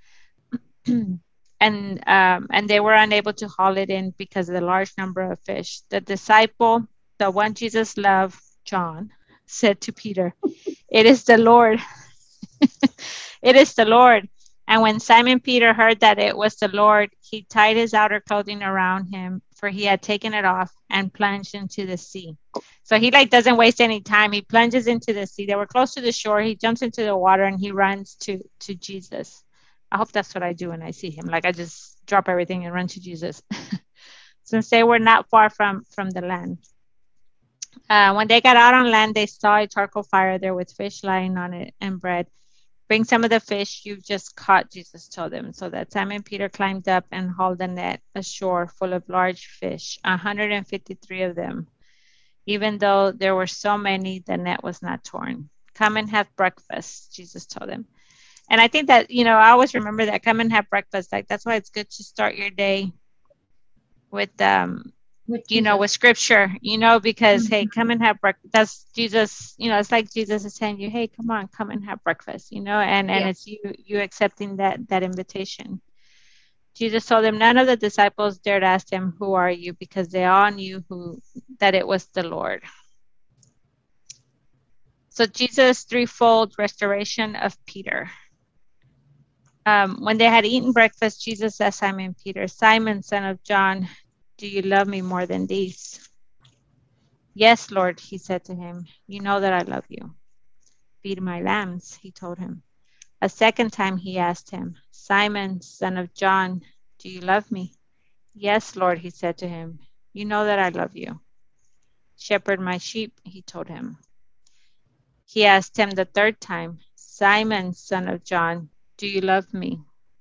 And they were unable to haul it in because of the large number of fish. The disciple, the one Jesus loved, John, said to Peter, it is the Lord. It is the Lord. And when Simon Peter heard that it was the Lord, he tied his outer clothing around him, for he had taken it off, and plunged into the sea. So he doesn't waste any time. He plunges into the sea. They were close to the shore. He jumps into the water and he runs to Jesus. I hope that's what I do when I see him. I just drop everything and run to Jesus. Since they were not far from the land. When they got out on land, they saw a charcoal fire there with fish lying on it and bread. Bring some of the fish you've just caught, Jesus told them. So that Simon Peter climbed up and hauled the net ashore full of large fish, 153 of them. Even though there were so many, the net was not torn. Come and have breakfast, Jesus told them. And I think that, I always remember that, come and have breakfast. Like, that's why it's good to start your day with with scripture, because hey, come and have breakfast. That's Jesus, it's like Jesus is saying you, hey, come on, come and have breakfast, and it's you accepting that invitation. Jesus told them, none of the disciples dared ask him, who are you? Because they all knew that it was the Lord. So Jesus' threefold restoration of Peter. When they had eaten breakfast, Jesus asked Simon Peter, Simon, son of John, do you love me more than these? Yes, Lord, he said to him, you know that I love you. Feed my lambs, he told him. A second time he asked him, Simon, son of John, do you love me? Yes, Lord, he said to him, you know that I love you. Shepherd my sheep, he told him. He asked him the third time, Simon, son of John, do you love me?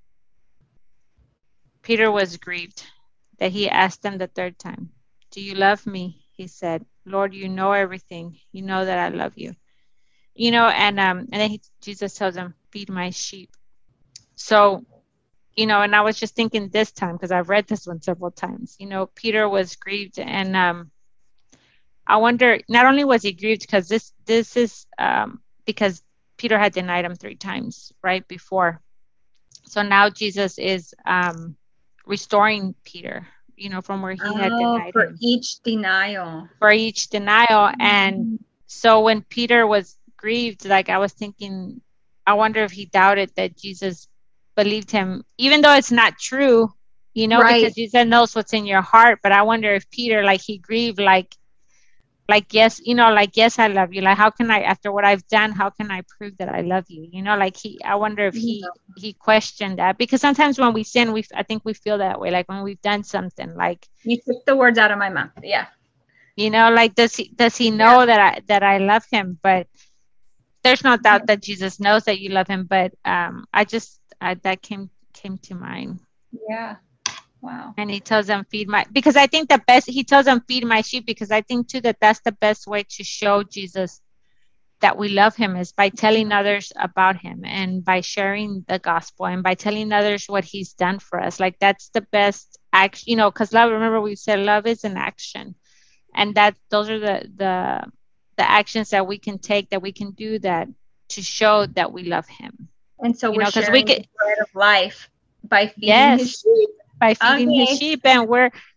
Peter was grieved that he asked him the third time. Do you love me? He said, Lord, you know everything. You know that I love you. And then Jesus tells him, feed my sheep. So, and I was just thinking this time, because I've read this one several times, Peter was grieved. And I wonder, not only was he grieved because this is because Peter had denied him 3 times right before. So now Jesus is restoring Peter, from where he had denied for him. each denial. For each denial. And so when Peter was grieved, like, I was thinking, I wonder if he doubted that Jesus believed him, even though it's not true, Right. because Jesus knows what's in your heart. But I wonder if Peter, like, he grieved, like, yes, yes, I love you. Like, how can I, after what I've done, how can I prove that I love you? I wonder if he questioned that, because sometimes when we sin, I think we feel that way. Like when we've done something, like, you took the words out of my mouth. Yeah. Like, does he know that I love him? But there's no doubt that Jesus knows that you love him. But that came to mind. Yeah. Wow. And he tells them, because I think he tells them, feed my sheep, because I think too that's the best way to show Jesus that we love him, is by telling others about him, and by sharing the gospel, and by telling others what he's done for us. Like, that's the best action, because love, remember we said love is an action, and those are the actions that we can take, that we can do, that to show that we love him. And so we're sharing the bread of life by feeding his sheep. By feeding his sheep. And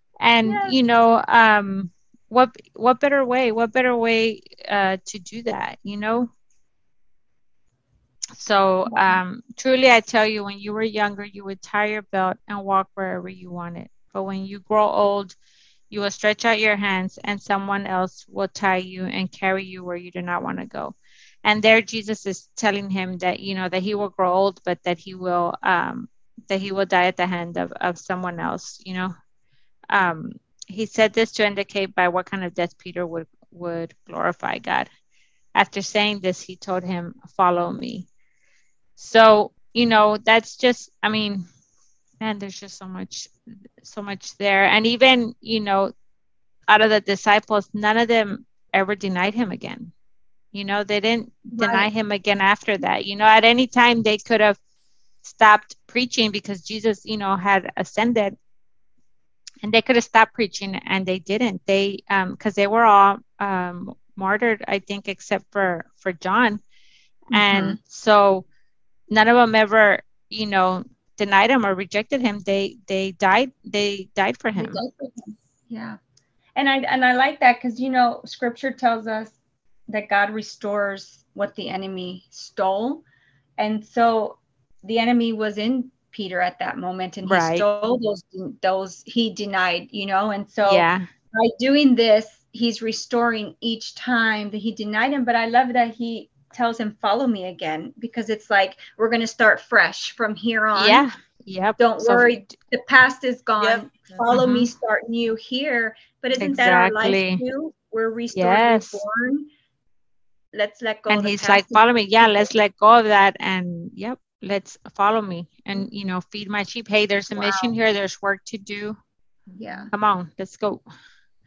what better way to do that, So truly I tell you, when you were younger, you would tie your belt and walk wherever you wanted. But when you grow old, you will stretch out your hands, and someone else will tie you and carry you where you do not want to go. And there Jesus is telling him that, that he will grow old, but that he will die at the hand of someone else. He said this to indicate by what kind of death Peter would glorify God. After saying this, he told him, follow me. So, that's just, man, there's just so much there. And even, out of the disciples, none of them ever denied him again. They didn't deny him again after that. At any time they could have stopped preaching, because Jesus, had ascended, and they could have stopped preaching, and they didn't. They because they were all martyred, I think, except for John. And so none of them ever, denied him or rejected him. They died for him. Yeah. And I like that, because scripture tells us that God restores what the enemy stole. And so the enemy was in Peter at that moment, and he stole those he denied, and so by doing this, he's restoring each time that he denied him. But I love that he tells him, follow me again, because it's like, we're going to start fresh from here on. Don't worry, the past is gone. Follow me, start new here. But isn't that our life too? We're restored, reborn. Let's let go. And he's like, follow me. Yeah, let's let go of that. And let's follow me, and feed my sheep. Hey, there's a mission here. There's work to do. Yeah. Come on, let's go.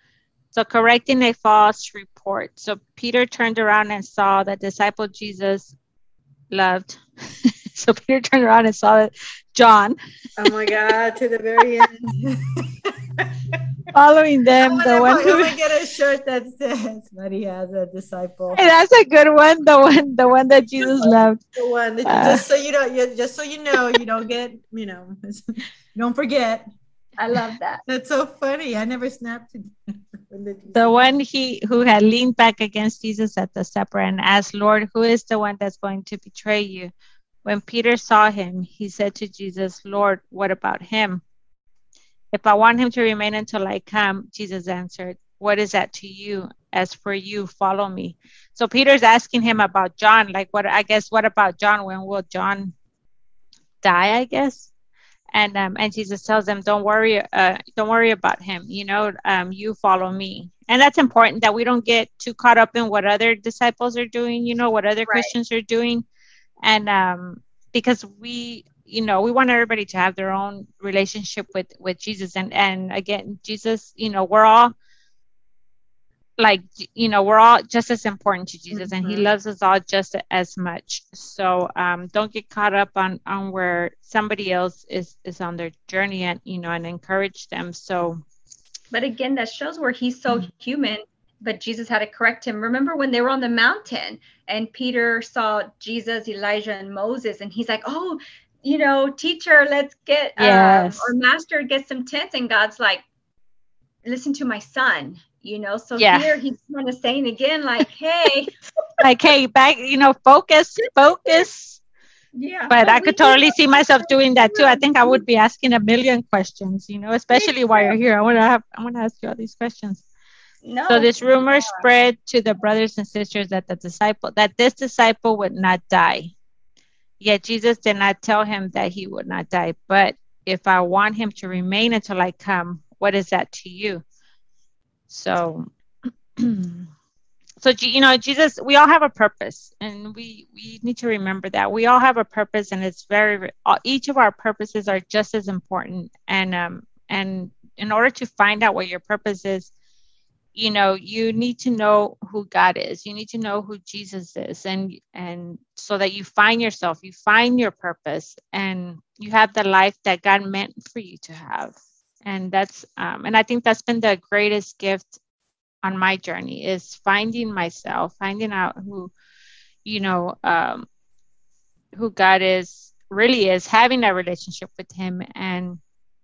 So correcting a false report. So Peter turned around and saw the disciple Jesus loved. So Peter turned around and saw John. Oh my God, to the very end. Following them, the one I'm who gonna get a shirt that says Maria, the disciple. Hey, that's a good one. The one that Jesus loved. The one that, just so you don't, just so you know, you don't get, you don't forget. I love that. That's so funny. I never snapped it. The one who had leaned back against Jesus at the supper and asked, Lord, who is the one that's going to betray you? When Peter saw him, he said to Jesus, Lord, what about him? If I want him to remain until I come, Jesus answered, what is that to you? As for you, follow me. So Peter's asking him about John, like what about John? When will John die, I guess? And Jesus tells them, don't worry about him. You follow me. And that's important, that we don't get too caught up in what other disciples are doing, what other Christians are doing. And because we want everybody to have their own relationship with Jesus. And again, Jesus, we're all just as important to Jesus, and he loves us all just as much. So don't get caught up on where somebody else is on their journey, and encourage them. So, but again, that shows where he's so human, but Jesus had to correct him. Remember when they were on the mountain and Peter saw Jesus, Elijah, and Moses, and he's like, oh, teacher, let's get or master, get some tents. And God's like, listen to my son. So here he's kind of saying again, like, hey, back, focus. Yeah. But I could totally see myself doing that too. I think I would be asking a million questions, especially while you're here. I want to ask you all these questions. No. So this rumor spread to the brothers and sisters that this disciple would not die. Yet Jesus did not tell him that he would not die. But if I want him to remain until I come, what is that to you? So, Jesus, we all have a purpose, and we need to remember that we all have a purpose, and it's each of our purposes are just as important. And in order to find out what your purpose is, you need to know who God is. You need to know who Jesus is, and so that you find yourself, you find your purpose, and you have the life that God meant for you to have. And that's and I think that's been the greatest gift on my journey, is finding myself, finding out who God really is, having a relationship with him, and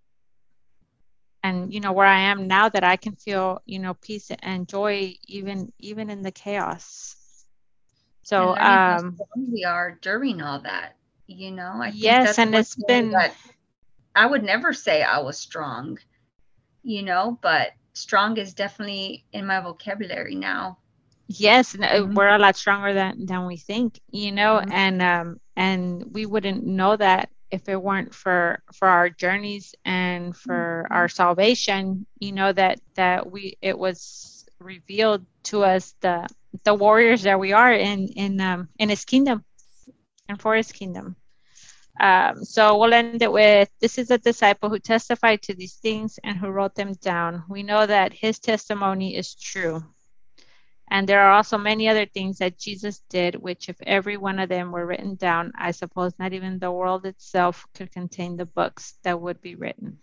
where I am now, that I can feel peace and joy even in the chaos. So how strong we are during all that, I think yes, and it's been that I would never say I was strong, but strong is definitely in my vocabulary now. Yes, we're a lot stronger than we think, and we wouldn't know that if it weren't for our journeys and for our salvation, that it was revealed to us, the warriors that we are in his kingdom and for his kingdom. So we'll end it with, this is a disciple who testified to these things and who wrote them down. We know that his testimony is true. And there are also many other things that Jesus did, which if every one of them were written down, I suppose not even the world itself could contain the books that would be written.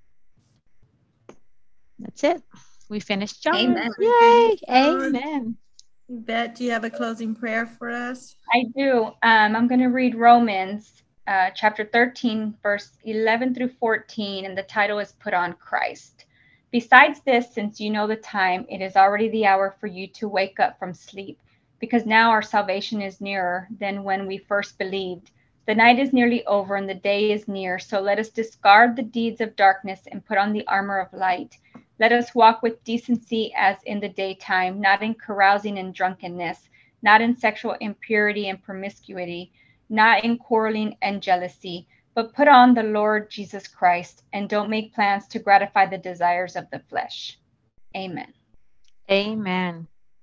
That's it. We finished John. Amen. Yay. Amen. Yvette, do you have a closing prayer for us? I do. I'm going to read Romans chapter 13, verse 11 through 14, and the title is Put on Christ. Besides this, since you know the time, it is already the hour for you to wake up from sleep, because now our salvation is nearer than when we first believed. The night is nearly over and the day is near, so let us discard the deeds of darkness and put on the armor of light. Let us walk with decency as in the daytime, not in carousing and drunkenness, not in sexual impurity and promiscuity, not in quarreling and jealousy, but put on the Lord Jesus Christ, and don't make plans to gratify the desires of the flesh. Amen. Amen.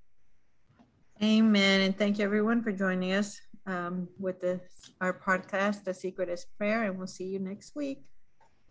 Amen. And thank you everyone for joining us with our podcast, The Secret is Prayer, and we'll see you next week.